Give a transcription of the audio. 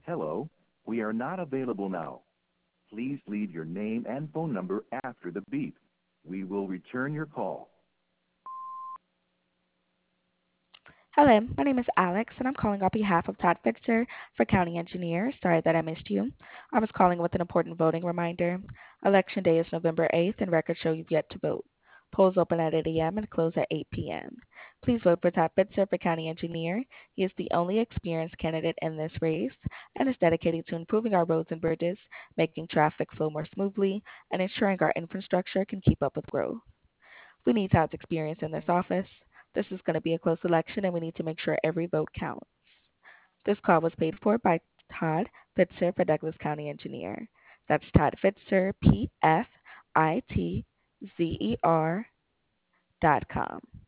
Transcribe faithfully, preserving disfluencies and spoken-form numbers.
Hello, we are not available now. Please leave your name and phone number after the beep. We will return your call. Hello, my name is Alex, and I'm calling on behalf of Todd Fitzer for County Engineer. Sorry that I missed you. I was calling with an important voting reminder. Election day is November eighth, and records show you've yet to vote. Polls open at eight a m and close at eight p m Please vote for Todd Fitzer for County Engineer. He is the only experienced candidate in this race and is dedicated to improving our roads and bridges, making traffic flow more smoothly, and ensuring our infrastructure can keep up with growth. We need Todd's experience in this office. This is going to be a close election, and we need to make sure every vote counts. This call was paid for by Todd Fitzer for Douglas County Engineer. That's Todd Fitzer, P F I T Z E R dot com.